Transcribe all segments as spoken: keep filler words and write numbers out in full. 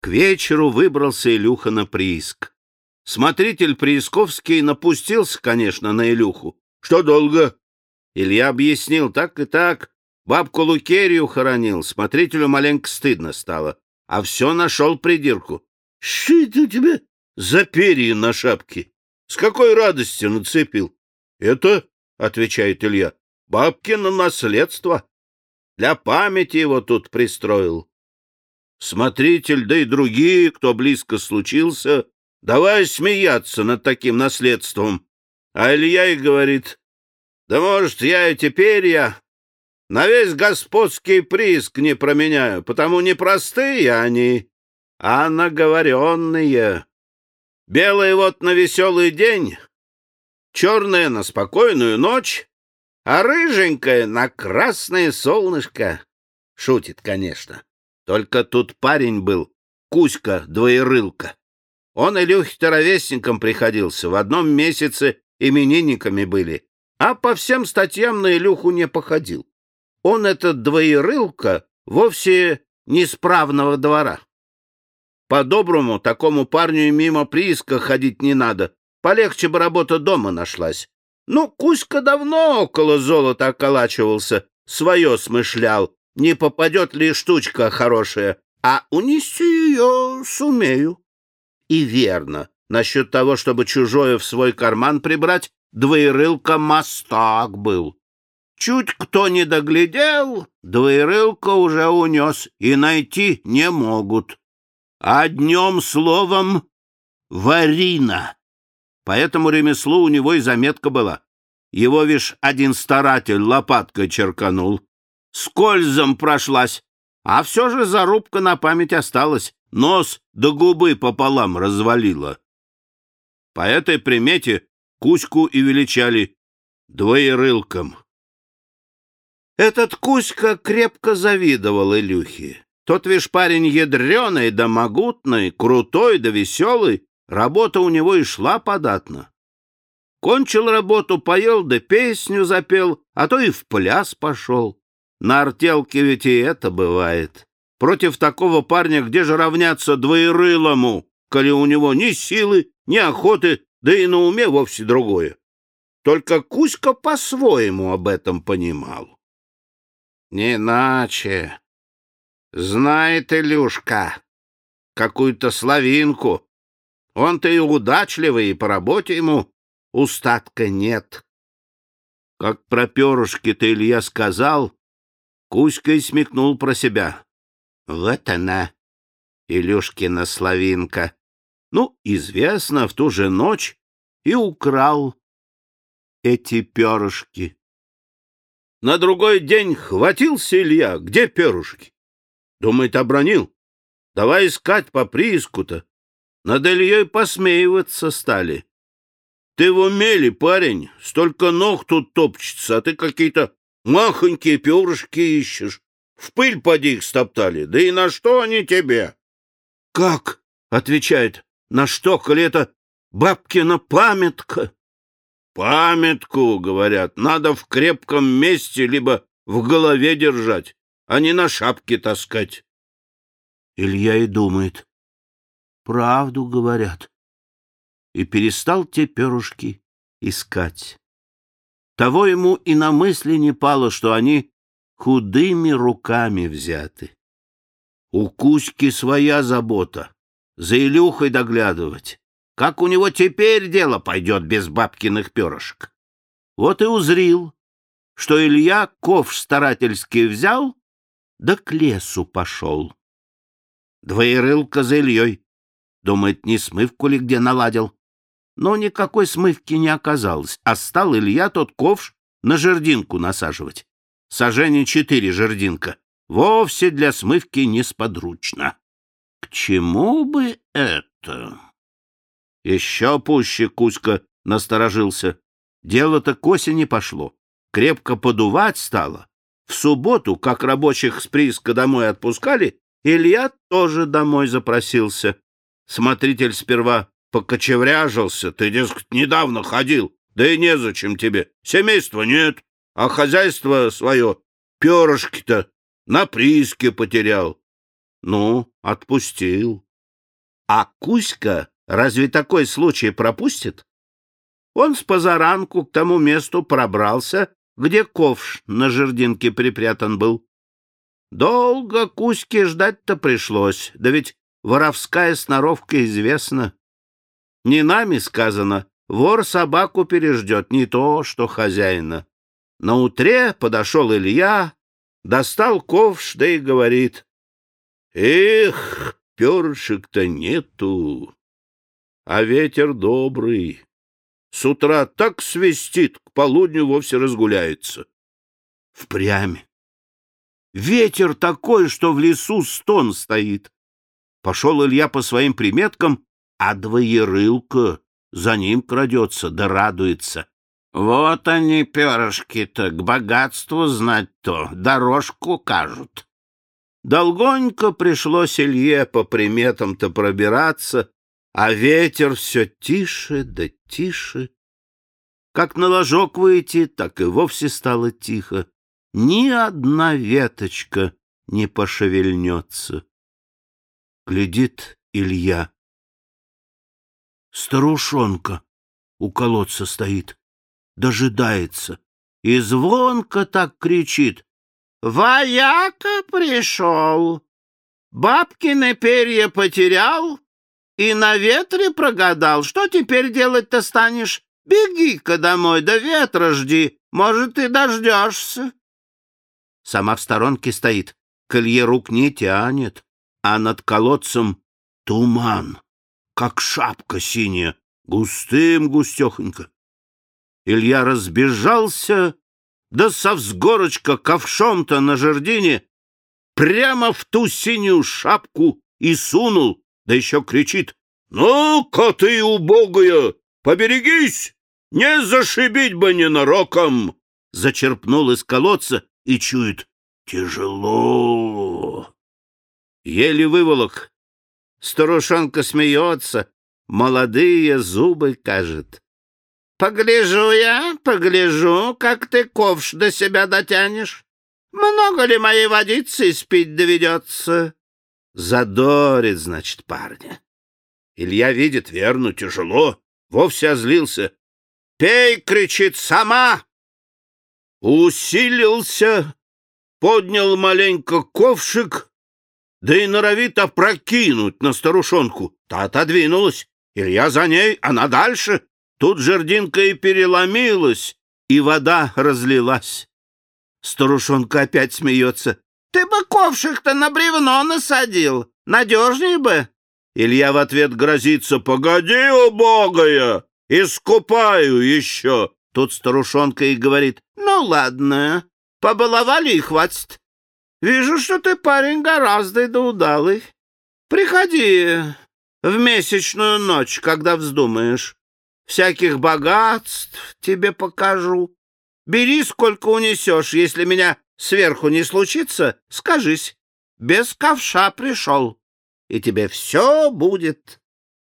К вечеру выбрался Илюха на прииск. Смотритель Приисковский напустился, конечно, на Илюху. — Что долго? Илья объяснил: так и так. Бабку Лукерью хоронил. Смотрителю маленько стыдно стало. А все нашел придирку. — Что это у тебя за перья на шапке? С какой радости нацепил? — Это, — отвечает Илья, — бабкино наследство. Для памяти его тут пристроил. Смотритель, да и другие, кто близко случился, давай смеяться над таким наследством. А Илья и говорит: да, может, я и теперь я на весь господский прииск не променяю, потому не простые они, а наговоренные. Белые вот на веселый день, черные на спокойную ночь, а рыженькое на красное солнышко. Шутит, конечно. Только тут парень был, Кузька Двоерылка. Он Илюхе-то ровесником приходился, в одном месяце именинниками были, а по всем статьям на Илюху не походил. Он, этот Двоерылка, вовсе не с правного двора. По-доброму такому парню и мимо прииска ходить не надо, полегче бы работа дома нашлась. Ну, Кузька давно около золота околачивался, свое смышлял, не попадет ли штучка хорошая, а унести ее сумею. И верно, насчет того, чтобы чужое в свой карман прибрать, Двоерылка мастак был. Чуть кто не доглядел, Двоерылка уже унес, и найти не могут. Одним словом, ворина. По этому ремеслу у него и заметка была. Его, вишь, один старатель лопаткой черканул. Скользом прошлась, а все же зарубка на память осталась. Нос до губы пополам развалила. По этой примете Кузьку и величали Двоерылком. Этот Кузька крепко завидовал Илюхе. Тот, вишь, парень ядреный да могутный, крутой да веселый, работа у него и шла податно. Кончил работу, поел да песню запел, а то и в пляс пошел. На артелке ведь и это бывает. Против такого парня где же равняться Двоерылому, коли у него ни силы, ни охоты, да и на уме вовсе другое. Только Кузька по-своему об этом понимал. Не иначе. Знает Илюшка какую-то славинку. Он-то и удачливый, и по работе ему устатка нет. Как про перышки-то Илья сказал, Кузька и смекнул про себя. Вот она, Илюшкина славинка. Ну, известно, в ту же ночь и украл эти перышки. На другой день хватился Илья. Где перышки? Думает, обронил. Давай искать по прииску-то. Над Ильей посмеиваться стали. Ты в уме ли, парень? Столько ног тут топчется, а ты какие-то махонькие перышки ищешь. В пыль поди их стоптали. Да и на что они тебе? — Как? — отвечает. — На что, коли это бабкина памятка? — Памятку, говорят, надо в крепком месте либо в голове держать, а не на шапке таскать. Илья и думает. Правду говорят. И перестал те перышки искать. Того ему и на мысли не пало, что они худыми руками взяты. У Кузьки своя забота — за Илюхой доглядывать. Как у него теперь дело пойдет без бабкиных перышек? Вот и узрил, что Илья ковш старательски взял, да к лесу пошел. Двоерылка за Ильей. Думает, не смывку ли где наладил. Но никакой смывки не оказалось, а стал Илья тот ковш на жердинку насаживать. Сажений четыре жердинка. Вовсе для смывки несподручно. К чему бы это? Еще пуще Кузька насторожился. Дело-то к осени пошло. Крепко подувать стало. В субботу, как рабочих с прииска домой отпускали, Илья тоже домой запросился. Смотритель сперва покочевряжился. Ты, дескать, недавно ходил, да и незачем тебе. Семейства нет, а хозяйство свое, перышки-то, на прииске потерял. Ну, отпустил. А Кузька разве такой случай пропустит? Он с позаранку к тому месту пробрался, где ковш на жердинке припрятан был. Долго Кузьке ждать-то пришлось, да ведь воровская сноровка известна. Не нами сказано, вор собаку переждет, не то что хозяина. Наутре подошел Илья, достал ковш, да и говорит: «Эх, перышек-то нету, а ветер добрый. С утра так свистит, к полудню вовсе разгуляется». Впрямь. Ветер такой, что в лесу стон стоит. Пошел Илья по своим приметкам, а двоерылка за ним крадется да радуется. Вот они, перышки-то, к богатству знать-то, дорожку кажут. Долгонько пришлось Илье по приметам-то пробираться, а ветер все тише да тише. Как на ложок выйти, так и вовсе стало тихо. Ни одна веточка не пошевельнется. Глядит Илья. Старушонка у колодца стоит, дожидается, и звонко так кричит: «Вояка пришел, бабкины перья потерял и на ветре прогадал. Что теперь делать-то станешь? Беги-ка домой, да ветра жди, может, и дождешься». Сама в сторонке стоит, к Илье рук не тянет, а над колодцем туман, как шапка синяя, густым-густехонько. Илья разбежался, да со взгорочка ковшом-то на жердине прямо в ту синюю шапку и сунул, да еще кричит: «Ну-ка ты, убогая, поберегись, не зашибить бы ненароком!» Зачерпнул из колодца и чует: тяжело. Еле выволок. Старушонка смеется, молодые зубы кажет. «Погляжу я, погляжу, как ты ковш до себя дотянешь. Много ли моей водицы испить доведется?» Задорит, значит, парня. Илья видит, верно, тяжело, вовсе озлился. «Пей!» — кричит, «сама!» Усилился, поднял маленько ковшик, да и норовит опрокинуть на старушонку. Та отодвинулась. Илья за ней, она дальше. Тут жердинка и переломилась, и вода разлилась. Старушонка опять смеется. «Ты бы ковшик-то на бревно насадил, надежнее бы». Илья в ответ грозится: «Погоди, убогая, искупаю еще». Тут старушонка и говорит: «Ну, ладно, побаловали и хватит. Вижу, что ты парень гораздо да удалый. Приходи в месячную ночь, когда вздумаешь. Всяких богатств тебе покажу. Бери, сколько унесешь. Если меня сверху не случится, скажись, без ковша пришел, и тебе все будет».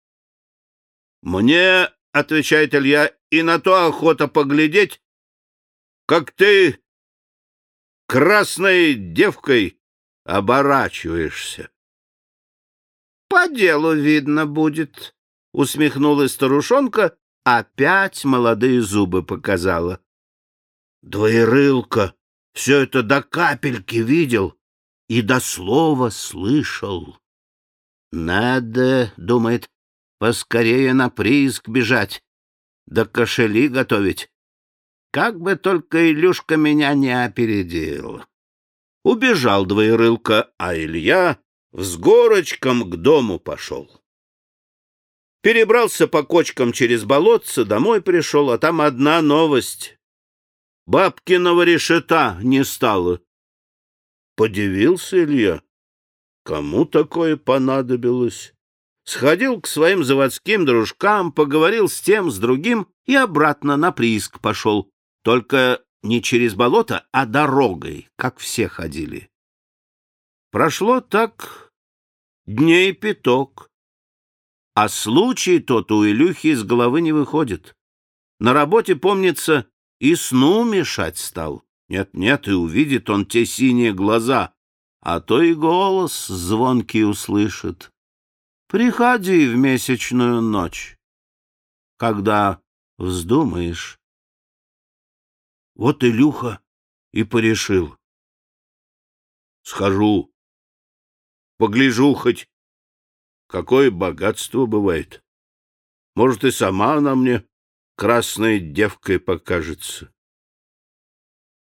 «Мне, — отвечает Илья, — и на то охота поглядеть, как ты красной девкой оборачиваешься». «По делу видно будет», — усмехнулась старушонка, опять молодые зубы показала. Двоерылка все это до капельки видел и до слова слышал. «Надо, — думает, — поскорее на прииск бежать, да кошели готовить. Как бы только Илюшка меня не опередил». Убежал двоерылка, а Илья взгорочком к дому пошел. Перебрался по кочкам через болотце, домой пришел, а там одна новость. Бабкиного решета не стало. Подивился Илья. Кому такое понадобилось? Сходил к своим заводским дружкам, поговорил с тем, с другим и обратно на прииск пошел. Только не через болото, а дорогой, как все ходили. Прошло так дней пяток. А случай тот у Илюхи из головы не выходит. На работе, помнится, и сну мешать стал. Нет-нет, и увидит он те синие глаза, а то и голос звонкий услышит. Приходи в месячную ночь, когда вздумаешь. Вот Илюха и порешил. Схожу, погляжу хоть, какое богатство бывает. Может, и сама она мне красной девкой покажется.